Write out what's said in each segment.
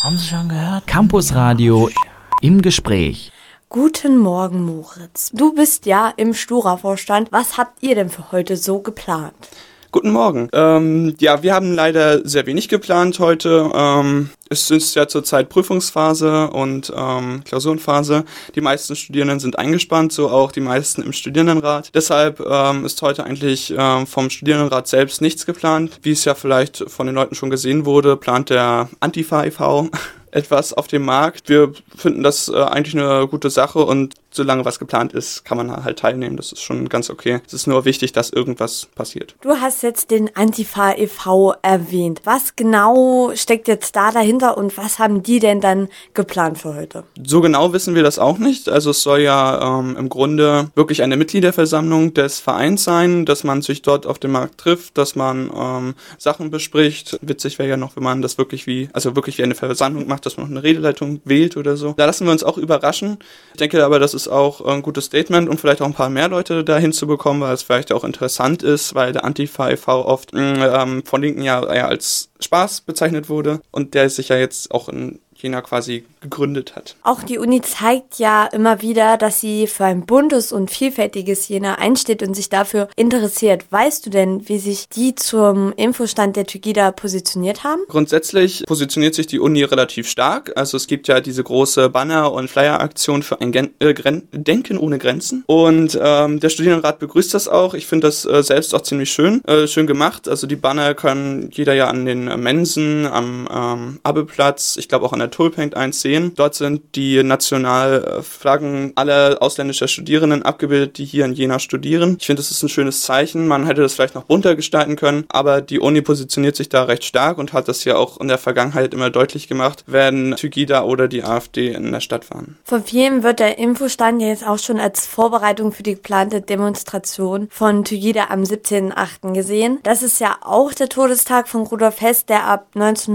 Haben Sie schon gehört? Campusradio im Gespräch. Guten Morgen, Moritz. Du bist ja im Stura-Vorstand. Was habt ihr denn für heute so geplant? Guten Morgen. Wir haben leider sehr wenig geplant heute. Es ist ja zurzeit Prüfungsphase und Klausurenphase. Die meisten Studierenden sind eingespannt, so auch die meisten im Studierendenrat. Deshalb ist heute eigentlich vom Studierendenrat selbst nichts geplant. Wie es ja vielleicht von den Leuten schon gesehen wurde, plant der Antifa e.V. etwas auf dem Markt. Wir finden das eigentlich eine gute Sache und solange was geplant ist, kann man halt teilnehmen. Das ist schon ganz okay. Es ist nur wichtig, dass irgendwas passiert. Du hast jetzt den Antifa e.V. erwähnt. Was genau steckt jetzt da dahinter und was haben die denn dann geplant für heute? So genau wissen wir das auch nicht. Also es soll ja im Grunde wirklich eine Mitgliederversammlung des Vereins sein, dass man sich dort auf dem Markt trifft, dass man Sachen bespricht. Witzig wäre ja noch, wenn man das wirklich wie eine Versammlung macht, dass man noch eine Redeleitung wählt oder so. Da lassen wir uns auch überraschen. Ich denke aber, das ist auch ein gutes Statement und vielleicht auch ein paar mehr Leute da hinzubekommen, weil es vielleicht auch interessant ist, weil der Antifa e.V. oft von Linken ja eher als Spaß bezeichnet wurde und der sich ja jetzt auch in Jena quasi gegründet hat. Auch die Uni zeigt ja immer wieder, dass sie für ein buntes und vielfältiges Jena einsteht und sich dafür interessiert. Weißt du denn, wie sich die zum Infostand der Tygida positioniert haben? Grundsätzlich positioniert sich die Uni relativ stark. Also es gibt ja diese große Banner- und Flyer-Aktion für ein Denken ohne Grenzen. Und der Studierendenrat begrüßt das auch. Ich finde das selbst auch ziemlich schön gemacht. Also die Banner kann jeder ja an den Mensen, am Abelplatz, ich glaube auch an der Tulp hängt eins sehen. Dort sind die Nationalflaggen aller ausländischer Studierenden abgebildet, die hier in Jena studieren. Ich finde, das ist ein schönes Zeichen. Man hätte das vielleicht noch bunter gestalten können, aber die Uni positioniert sich da recht stark und hat das ja auch in der Vergangenheit immer deutlich gemacht, wenn Tygida oder die AfD in der Stadt waren. Von vielen wird der Infostand ja jetzt auch schon als Vorbereitung für die geplante Demonstration von Tygida am 17.08. gesehen. Das ist ja auch der Todestag von Rudolf Hess, der ab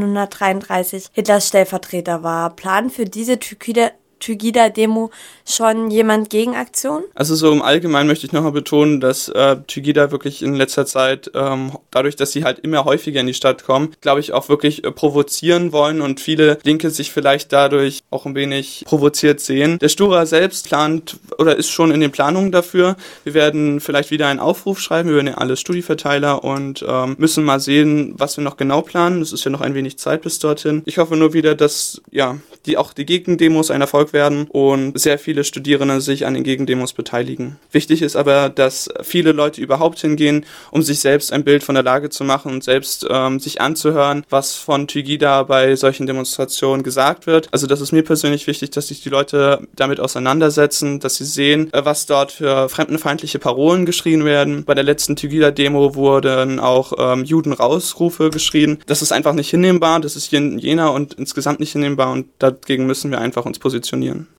1933 Hitlers Stellvertreter war. Planen für diese Tygida-Demo schon jemand Gegenaktion? Also so im Allgemeinen möchte ich nochmal betonen, dass Tygida wirklich in letzter Zeit, dadurch, dass sie halt immer häufiger in die Stadt kommen, glaube ich auch wirklich provozieren wollen und viele Linke sich vielleicht dadurch auch ein wenig provoziert sehen. Der Stura selbst plant oder ist schon in den Planungen dafür. Wir werden vielleicht wieder einen Aufruf schreiben über alle Studi-Verteiler und müssen mal sehen, was wir noch genau planen. Es ist ja noch ein wenig Zeit bis dorthin. Ich hoffe nur wieder, dass die Gegendemos ein Erfolg werden und sehr viele Studierende sich an den Gegendemos beteiligen. Wichtig ist aber, dass viele Leute überhaupt hingehen, um sich selbst ein Bild von der Lage zu machen und selbst sich anzuhören, was von Tygida bei solchen Demonstrationen gesagt wird. Also das ist mir persönlich wichtig, dass sich die Leute damit auseinandersetzen, dass sie sehen, was dort für fremdenfeindliche Parolen geschrien werden. Bei der letzten Tygida-Demo wurden auch Juden-Rausrufe geschrien. Das ist einfach nicht hinnehmbar, das ist hier in Jena und insgesamt nicht hinnehmbar und dagegen müssen wir einfach uns positionieren.